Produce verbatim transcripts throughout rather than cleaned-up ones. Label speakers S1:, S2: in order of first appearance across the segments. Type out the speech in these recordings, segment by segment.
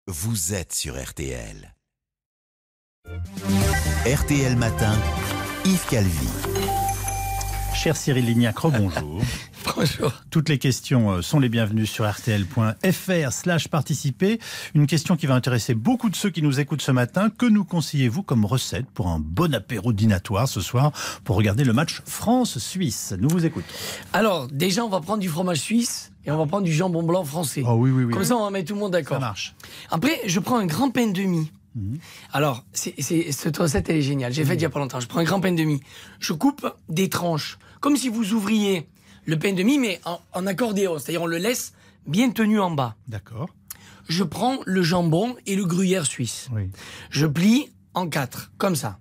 S1: vous êtes sur R T L. R T L Matin, Yves Calvi.
S2: Cher Cyril Lignac, bonjour.
S3: Bonjour.
S2: Toutes les questions sont les bienvenues sur R T L point F R slash participer. Une question qui va intéresser beaucoup de ceux qui nous écoutent ce matin. Que nous conseillez-vous comme recette pour un bon apéro dînatoire ce soir pour regarder le match France-Suisse? Nous vous écoutons.
S3: Alors, déjà, on va prendre du fromage suisse et on va prendre du jambon blanc français.
S2: Oh oui, oui, oui.
S3: Comme ça, on va mettre tout le monde d'accord.
S2: Ça marche.
S3: Après, je prends un grand pain de mie. Mmh. Alors, c'est, c'est, cette recette, elle est géniale. J'ai mmh. fait il y a pas longtemps. Je prends un grand pain de mie. Je coupe des tranches, comme si vous ouvriez le pain de mie, mais en, en accordéon. C'est-à-dire, on le laisse bien tenu en bas.
S2: D'accord.
S3: Je prends le jambon et le gruyère suisse.
S2: Oui.
S3: Je plie en quatre, comme ça.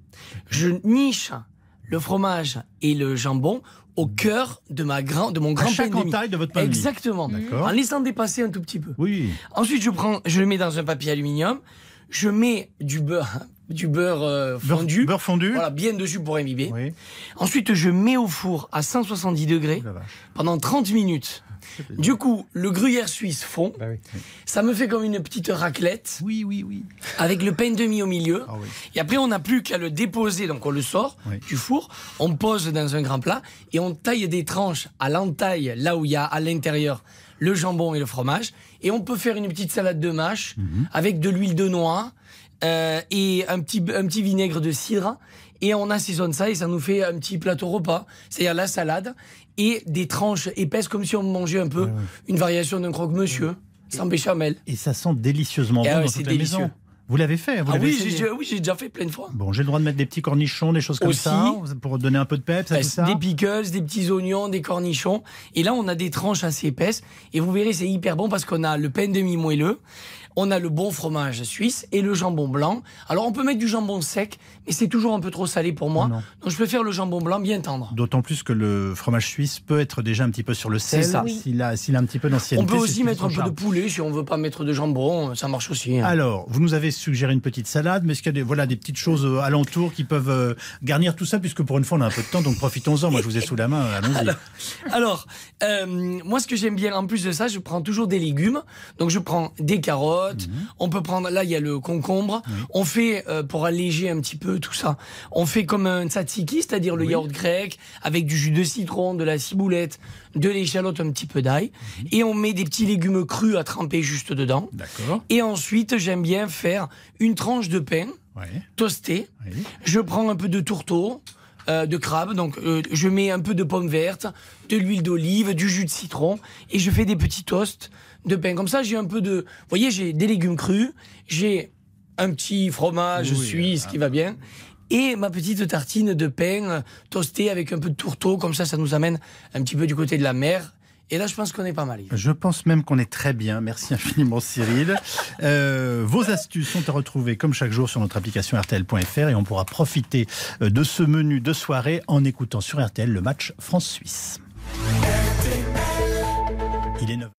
S3: Je niche le fromage et le jambon au cœur de, ma grand, de mon grand pain de mie.
S2: À chaque entaille de votre pain de mie.
S3: Exactement.
S2: D'accord.
S3: En laissant dépasser un tout petit peu.
S2: Oui.
S3: Ensuite, je prends, je le mets dans un papier aluminium. Je mets du beurre, du beurre euh, fondu.
S2: Beurre, beurre fondu.
S3: Voilà, bien dessus pour imbiber.
S2: Oui.
S3: Ensuite, je mets au four à cent soixante-dix degrés
S2: oh
S3: pendant trente minutes. Du coup, le gruyère suisse fond.
S2: Bah oui, oui.
S3: Ça me fait comme une petite raclette.
S2: Oui, oui, oui.
S3: Avec le pain de mie au milieu.
S2: Ah oui.
S3: Et après, on n'a plus qu'à le déposer. Donc, on le sort
S2: oui.
S3: du four. On pose dans un grand plat. Et on taille des tranches à l'entaille, là où il y a à l'intérieur le jambon et le fromage. Et on peut faire une petite salade de mâche mm-hmm. avec de l'huile de noix euh, et un petit, un petit vinaigre de cidre. Et on assaisonne ça et ça nous fait un petit plateau repas. C'est-à-dire la salade et des tranches épaisses comme si on mangeait un peu ouais, ouais. une variation d'un croque-monsieur, ouais. sans béchamel.
S2: Et ça sent délicieusement bon
S3: et
S2: dans
S3: ouais,
S2: toute
S3: c'est
S2: la
S3: délicieux.
S2: Maison. Vous l'avez fait vous
S3: ah
S2: l'avez
S3: oui, j'ai, oui, j'ai déjà fait plein de fois.
S2: Bon, j'ai le droit de mettre des petits cornichons, des choses comme
S3: Aussi,
S2: ça, pour donner un peu de peps à
S3: bah,
S2: tout ça.
S3: Des pickles, des petits oignons, des cornichons. Et là, on a des tranches assez épaisses. Et vous verrez, c'est hyper bon parce qu'on a le pain de mie moelleux, on a le bon fromage suisse et le jambon blanc. Alors, on peut mettre du jambon sec, mais c'est toujours un peu trop salé pour moi.
S2: Non.
S3: Donc, je préfère le jambon blanc bien tendre.
S2: D'autant plus que le fromage suisse peut être déjà un petit peu sur le sel.
S3: C'est ça.
S2: Oui. S'il a, s'il a un petit peu d'ancienneté.
S3: On peut aussi mettre un peu de poulet si on veut pas mettre de jambon. Ça marche aussi. Hein.
S2: Alors, vous nous avez suggéré une petite salade, mais est-ce qu'il y a des, voilà, des petites choses alentours qui peuvent euh, garnir tout ça, puisque pour une fois, on a un peu de temps, donc profitons-en. Moi, je vous ai sous la main. Allons-y.
S3: Alors, alors euh, moi, ce que j'aime bien, en plus de ça, je prends toujours des légumes. Donc, je prends des carottes. Mmh. On peut prendre, là, il y a le concombre. Oui. On fait, euh, pour alléger un petit peu tout ça, on fait comme un tzatziki, c'est-à-dire le oui. yaourt grec, avec du jus de citron, de la ciboulette, de l'échalote, un petit peu d'ail. Mmh. Et on met des petits légumes crus à tremper juste dedans.
S2: D'accord.
S3: Et ensuite, j'aime bien faire une tranche de pain ouais. toasté. Oui. Je prends un peu de tourteau. Euh, de crabe, donc euh, je mets un peu de pommes vertes, de l'huile d'olive, du jus de citron et je fais des petits toasts de pain. Comme ça, j'ai un peu de... Vous voyez, j'ai des légumes crus, j'ai un petit fromage oui, suisse ah, qui va bien et ma petite tartine de pain toastée avec un peu de tourteau. Comme ça, ça nous amène un petit peu du côté de la mer. Et là, je pense qu'on est pas mal.
S2: Je pense même qu'on est très bien. Merci infiniment, Cyril. Euh, vos astuces sont à retrouver, comme chaque jour, sur notre application R T L point F R et on pourra profiter de ce menu de soirée en écoutant sur R T L le match France-Suisse. Il est neuf heures.